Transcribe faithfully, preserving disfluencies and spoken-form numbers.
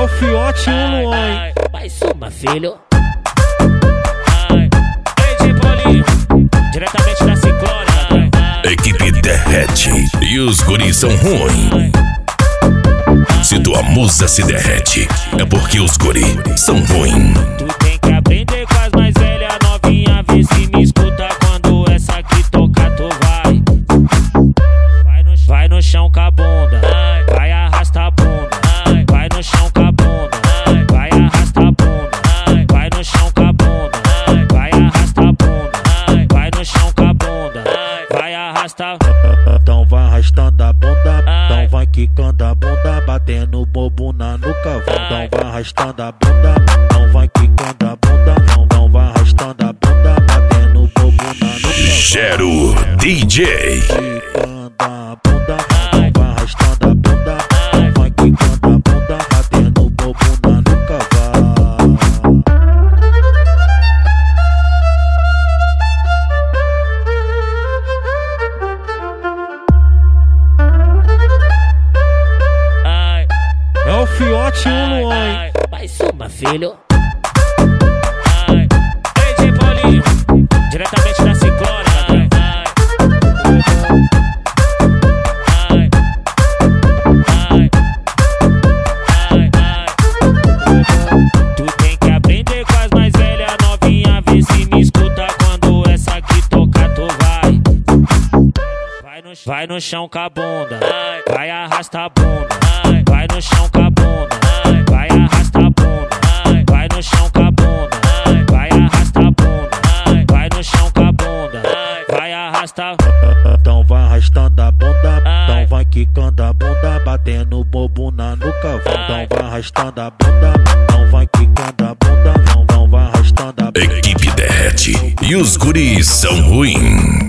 o Fiote e o Luan, hein? Mais uma, filho. Ai, ei, Paulinho, diretamente da Ciclone. Equipe derrete e os guris são ruins. Se tua musa se derrete, é porque os guris são ruins. Tu tem que aprender com as mais velhas, novinha, vê se me escuta quando essa aqui toca, tu vai. Vai no, vai no chão com a bunda, vai arrasta a bunda. Vai no chão com a bunda, vai arrasta a bunda. Vai no chão com a bunda, vai arrasta a bunda. Vai no chão com a bunda, vai arrasta. Então vai arrastando a bunda, então vai quicando a bunda, batendo bobuna no cavalo. Então vai arrastando a bunda, então vai quicando a bunda, então vai arrastando a bunda, batendo bobuna no cavalo. Gero D J. Quicando a bunda, então vai arrastando a bunda, então vai quicando a bunda, batendo bobuna no cavalo. É o Fiote e o Luan, hein? Mais uma, filho. Ai, ei, Paulinho, diretamente da Ciclone. Ai, ai, ai, ai, ai. Tu tem que aprender com as mais velhas, novinha, vê se me escuta quando essa aqui toca, tu vai. Vai no, vai no chão com a bunda, vai arrasta a bunda. Vai no chão com a bunda, vai arrasta a bunda. Vai no chão com a bunda, vai arrasta a bunda. Vai no chão com a bunda, vai arrasta. Então vai arrastando a bunda, então vai quicando a bunda, batendo bobuna no cavalo. Então vai arrastando a bunda, então vai quicando a bunda, então vai arrastando a bunda. Equipe derrete e os guris são ruins.